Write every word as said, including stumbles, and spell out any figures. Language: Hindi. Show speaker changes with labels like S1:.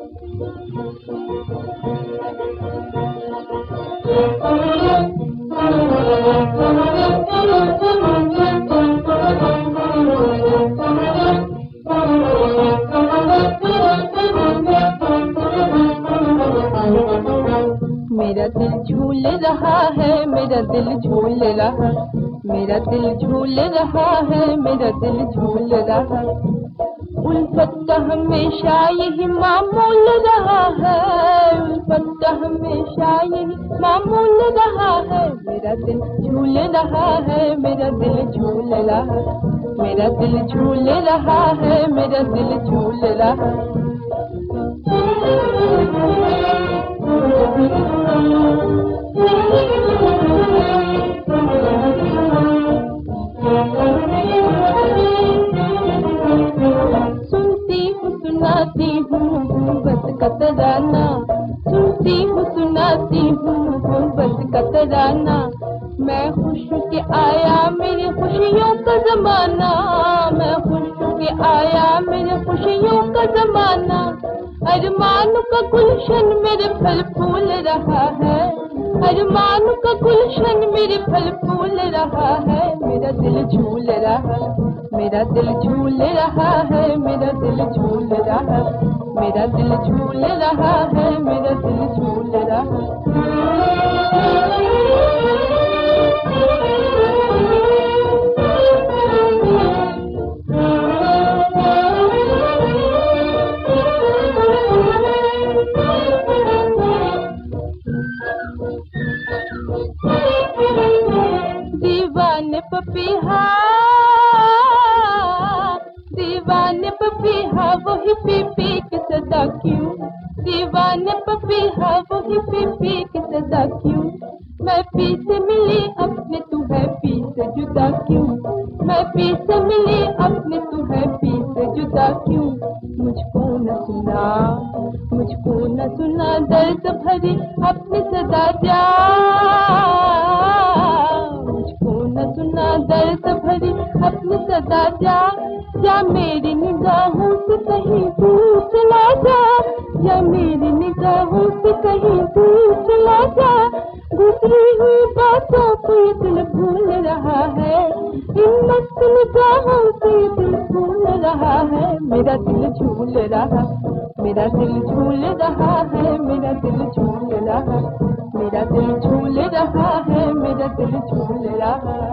S1: मेरा दिल झूल रहा है, मेरा दिल झूल रहा, मेरा दिल झूल रहा है, मेरा दिल झूल रहा। उल्फत का हमेशा यही मामूल रहा है, उल्फत का हमेशा यही मामूल रहा है। मेरा दिल झूल रहा है, मेरा दिल झूल रहा, मेरा दिल झूल रहा है, मेरा दिल झूल रहा। सुनती हूँ सुनाती हूँ बस का तराना, सुनती हूँ सुनाती हूँ बस का तराना। मैं खुश के आया मेरी खुशियों का जमाना, मैं खुश के आया मेरी खुशियों का जमाना। अरमानों का गुलशन मेरे फल फूल रहा है, अरमानों का गुलशन मेरे फल फूल रहा है। मेरा दिल झूल रहा, मेरा दिल झूल रहा है, मेरा दिल झूल रहा, मेरा दिल झूल रहा है, मेरा दिल झूल रहा। दीवाने पपीहा, दीवाने पपीहा वही पी पी के सदा क्यों, दीवाने पपीहा वही पी पी के सदा क्यों। मैं पी से मिली अपने तू है पी से जुदा क्यों, मैं पी से मिली अपने तू है पी से जुदा क्यों। मुझको न सुना, मुझको न सुना दर्द भरी अपनी सदा जा, मुझको न सुना दर्द भरी अपनी सदा जा। या मेरी निगाहों से कहीं दूर चला जा, या मेरी निगाहों से कहीं दूर चला जा। गुजरी हुई बातों को ये दिल भूल रहा है, इन मस्त निगाहों से ये दिल भूल रहा है। मेरा दिल झूल रहा, मेरा दिल झूल रहा है, मेरा दिल झूल रहा, मेरा दिल झूल रहा है, मेरा दिल झूल रहा।